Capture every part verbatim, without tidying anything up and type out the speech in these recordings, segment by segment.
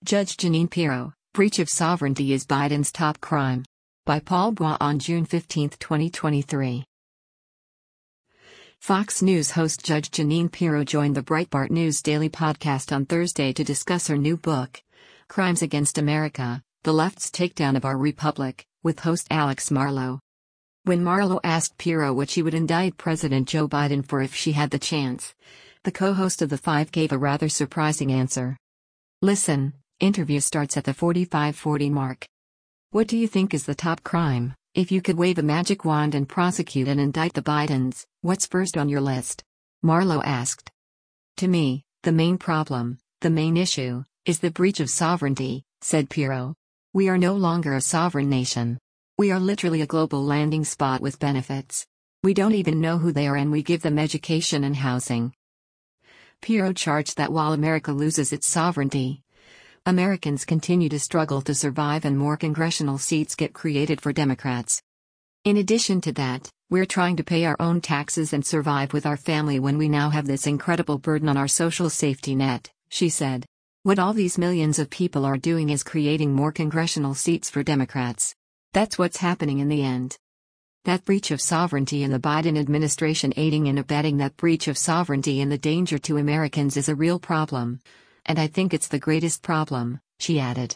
Judge Jeanine Pirro, Breach of Sovereignty is Biden's Top Crime. By Paul Bois on June fifteenth, twenty twenty-three. Fox News host Judge Jeanine Pirro joined the Breitbart News Daily podcast on Thursday to discuss her new book, Crimes Against America, The Left's Takedown of Our Republic, with host Alex Marlow. When Marlow asked Pirro what she would indict President Joe Biden for if she had the chance, the co-host of The Five gave a rather surprising answer. Listen, interview starts at the forty-five forty mark. What do you think is the top crime? If you could wave a magic wand and prosecute and indict the Bidens, what's first on your list? Marlow asked. To me, the main problem, the main issue, is the breach of sovereignty, said Pirro. We are no longer a sovereign nation. We are literally a global landing spot with benefits. We don't even know who they are and we give them education and housing. Pirro charged that while America loses its sovereignty, Americans continue to struggle to survive and more congressional seats get created for Democrats. In addition to that, we're trying to pay our own taxes and survive with our family when we now have this incredible burden on our social safety net, she said. What all these millions of people are doing is creating more congressional seats for Democrats. That's what's happening in the end. That breach of sovereignty and the Biden administration aiding and abetting that breach of sovereignty and the danger to Americans is a real problem. And I think it's the greatest problem, she added.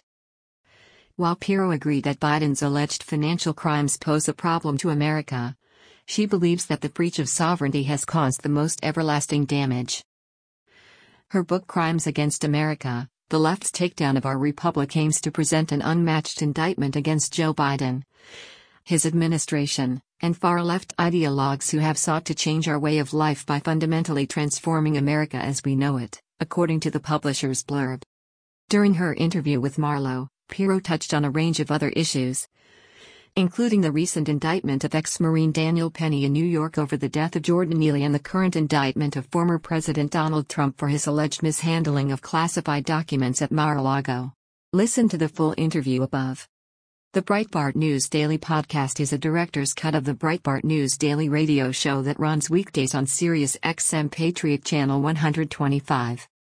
While Pirro agreed that Biden's alleged financial crimes pose a problem to America, she believes that the breach of sovereignty has caused the most everlasting damage. Her book Crimes Against America, The Left's Takedown of Our Republic aims to present an unmatched indictment against Joe Biden, his administration, and far-left ideologues who have sought to change our way of life by fundamentally transforming America as we know it, according to the publisher's blurb. During her interview with Marlow, Pirro touched on a range of other issues, including the recent indictment of ex-Marine Daniel Penny in New York over the death of Jordan Neely and the current indictment of former President Donald Trump for his alleged mishandling of classified documents at Mar-a-Lago. Listen to the full interview above. The Breitbart News Daily podcast is a director's cut of the Breitbart News Daily radio show that runs weekdays on Sirius X M Patriot Channel one twenty-five.